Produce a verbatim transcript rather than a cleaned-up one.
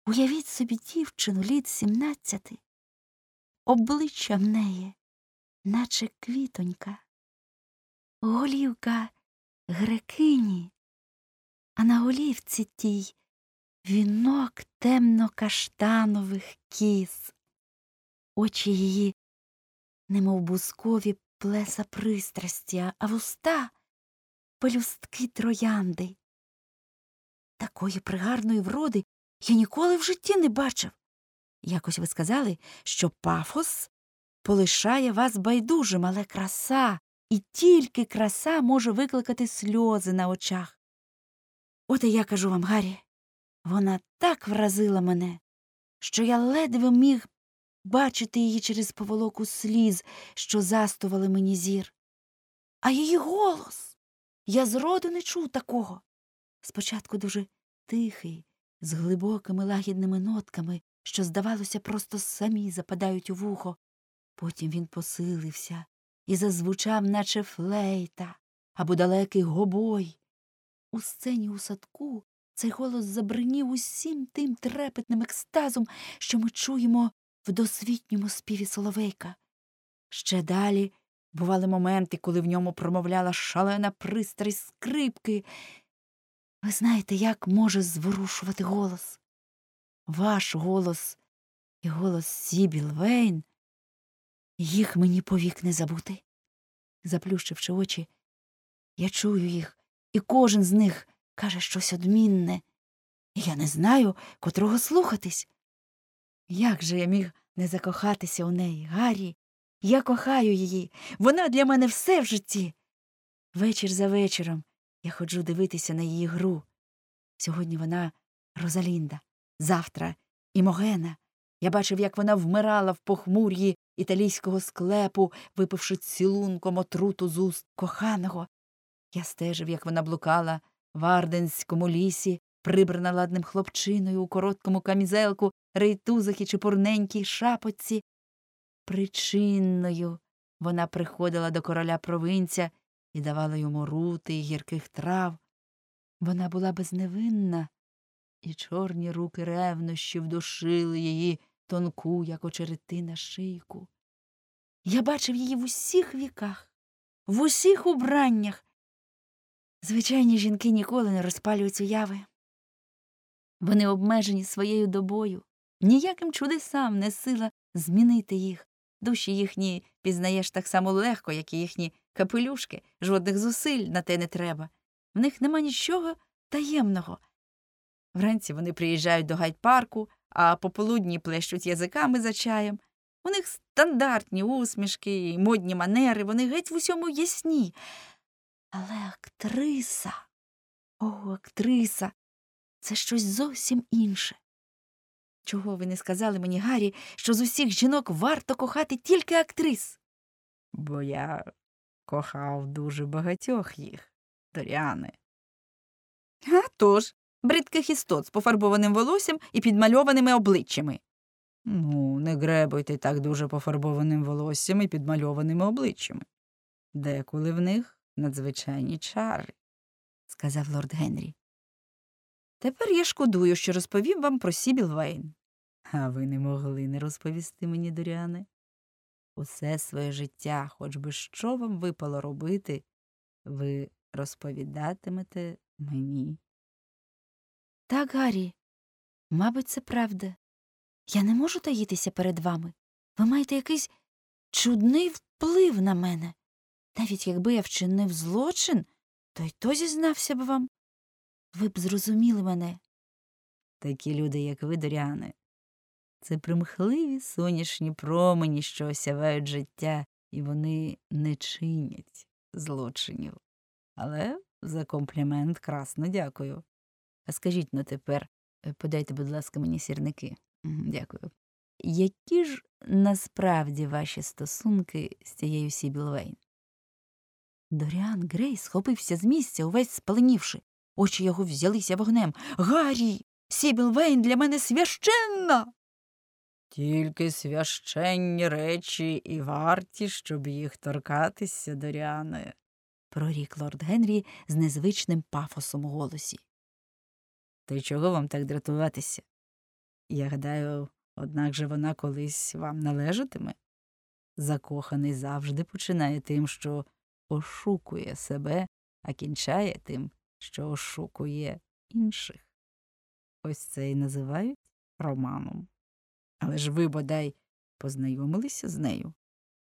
Уявіть собі дівчину літ сімнадцяти, обличчя в неї, наче квітонька, голівка грекині, а на голівці тій вінок темно-каштанових кіз. Очі її, немов бускові плеса пристрасті, а вуста — пелюстки троянди. Такої пригарної вроди я ніколи в житті не бачив. Якось ви сказали, що пафос полишає вас байдужим, але краса, і тільки краса може викликати сльози на очах. От і я кажу вам, Гаррі, вона так вразила мене, що я ледве міг бачити її через поволоку сліз, що застували мені зір. А її голос! Я зроду не чув такого. Спочатку дуже тихий, з глибокими лагідними нотками, що, здавалося, просто самі западають у вухо. Потім він посилився і зазвучав, наче флейта або далекий гобой. У сцені у садку цей голос забринів усім тим трепетним екстазом, що ми чуємо в досвітньому співі соловейка. Ще далі бували моменти, коли в ньому промовляла шалена пристрасть скрипки. Ви знаєте, як може зворушувати голос? Ваш голос і голос Сібіл Вейн, їх мені повік не забути. Заплющивши очі, я чую їх, і кожен з них каже щось одмінне. І я не знаю, котрого слухатись. Як же я міг не закохатися у неї, Гаррі? Я кохаю її. Вона для мене все в житті. Вечір за вечором я ходжу дивитися на її гру. Сьогодні вона Розалінда, завтра Імогена. Я бачив, як вона вмирала в похмур'ї італійського склепу, випивши цілунком отруту з уст коханого. Я стежив, як вона блукала в Арденському лісі, прибрана ладним хлопчиною у короткому камізелку, рейтузах і чепурненькій шапочці. Причинною вона приходила до короля провинця і давала йому рути й гірких трав. Вона була безневинна, і чорні руки ревнощів душили її тонку, як очеретина, шийку. Я бачив її в усіх віках, в усіх убраннях. Звичайні жінки ніколи не розпалюють уяви. Вони обмежені своєю добою. Ніяким чудесам не сила змінити їх. Душі їхні пізнаєш так само легко, як і їхні капелюшки. Жодних зусиль на те не треба. В них нема нічого таємного. Вранці вони приїжджають до гайд-парку, а пополудні плещуть язиками за чаєм. У них стандартні усмішки і модні манери, вони геть в усьому ясні. Але актриса, о, актриса, це щось зовсім інше. Чого ви не сказали мені, Гаррі, що з усіх жінок варто кохати тільки актрис? Бо я кохав дуже багатьох їх, Доріане. А тож, бридких істот з пофарбованим волоссям і підмальованими обличчями. Ну, не гребуйте так дуже пофарбованим волоссям і підмальованими обличчями. Деколи в них надзвичайні чари, сказав лорд Генрі. Тепер я шкодую, що розповів вам про Сібіл Вейн. А ви не могли не розповісти мені, Доріане? Усе своє життя, хоч би що вам випало робити, ви розповідатимете мені. Так, Гаррі, мабуть, це правда. Я не можу таїтися перед вами. Ви маєте якийсь чудний вплив на мене. Навіть якби я вчинив злочин, то й то зізнався б вам. Ви б зрозуміли мене. Такі люди, як ви, Доріане, це примхливі сонячні промені, що осявають життя, і вони не чинять злочинів. Але за комплімент красно дякую. А скажіть, ну тепер, подайте, будь ласка, мені сірники. Дякую. Які ж насправді ваші стосунки з цією Сібіл Вейн? Доріан Грей схопився з місця, увесь спаленівши. Очі його взялися вогнем. Гаррі, Сібіл Вейн для мене священна! Тільки священні речі і варті, щоб їх торкатися, Доріане, прорік лорд Генрі з незвичним пафосом у голосі. Та й чого вам так дратуватися? Я гадаю, однак же вона колись вам належатиме. Закоханий завжди починає тим, що ошукує себе, а кінчає тим, що ошукує інших. Ось це і називають романом. Але ж ви, бодай, познайомилися з нею?